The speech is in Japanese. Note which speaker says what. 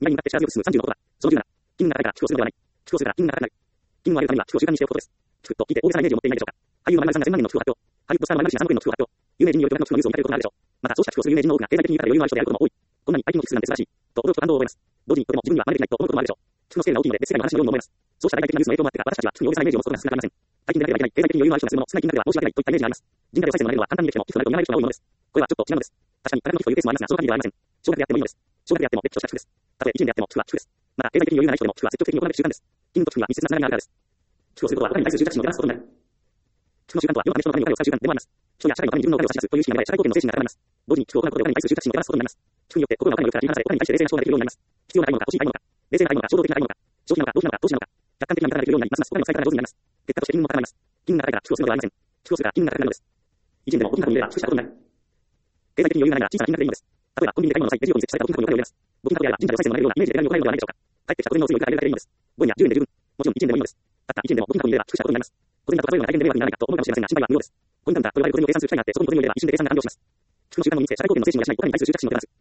Speaker 1: 未来に向かって力強く進む30のことだ。その17、金運が高いから寄付をするのではない。寄付をするから金運が高くなる。金運を上げるためには寄付を習慣にしておくことです。寄付と聞いて大げさなイメージを持っていないでしょうか。俳優の丸丸さんが1000万円の寄付を発表。ハリウッドスターの丸丸氏が3億円の寄付を発表。有名人による巨額の寄付のニュースを見かけることがあるでしょう。また、そうした寄付をする有名人の多くが経済的に豊かで余裕のある人であることも多い。こんなに大金の寄付するなんて素晴らしい。と驚きと感動を覚えます。同時にとても自分には真似できないと思うこともあるでしょう。寄付のスケールが大きいので別世界の話のように思えます。そうした大々的なニュースの影響もあってか、私たちは寄付に大げさなイメージを持つことが少なくありません。大金でなければいけない、経済的に余裕のある人がするもの、少ない金額では申し訳ないといったイメージがあります。人格を再生もらえるのは簡単にできても、寄付となると見習える人が多いものです。これはちょっと違うのです。確かに、多額の寄付というケースもありますが、その限りではありません。少額であってもいいのです。少額であっても別とした寄付です。たとえ1円であっても寄付は寄付です。また、経済的に余裕がない人でも寄付は積極的に行うべき習慣です。金運と寄付には密接なつながりがあるからです。寄付をすることは他に対する重責心を手放すことになる。寄付の習慣とは、世のため人のためにお金を使う習慣でもあります。人や社会のために自分のお金を差し出すという意識が芽生え、社会貢献の精神が高まります。同時に寄付を行うことで他に対する重責心を手放すことになります。寄付によって心がお金の力に離され、お金に対して冷静な思考ができるようになります。必要な愛物か、欲しい愛物か、冷静な愛物か、衝動的な愛物か、正気なのか、動機なのか、動詞なのか、客観的な見方ができるようになり、ますますお金の使い方が上手になります。結果として金運も高まります。金運が高いから寄付をするのではありません。寄付をするから金運が高くなるのです。一円でも募金箱に入れれば寄付したことになる。経済的に余裕がないなら小さな金額でいいのです。例えばコンビニで買い物の際、レジ横に設置された募金箱にお金を入れます。募金箱であれば神社でお賽銭をもらえるようなイメージで手紙を送られるのではないでしょうか。帰ってきた小銭のお釣りをいただけるだけでいいのです。5円や10円で十分。もちろん1円でもいいのです。たった1円でも募金箱に入れれば寄付したことになります。小銭だと数えるのが大変で迷惑にならないかと思うかもしれませんが、心配は無用です。小銭カウンターと呼ばれる小銭を計算する機械があって、そこに小銭を入れれば一瞬で計算が完了します。寄付の習慣の身につけ、社会貢献の精神を養い、お金に対する重責心を手放す。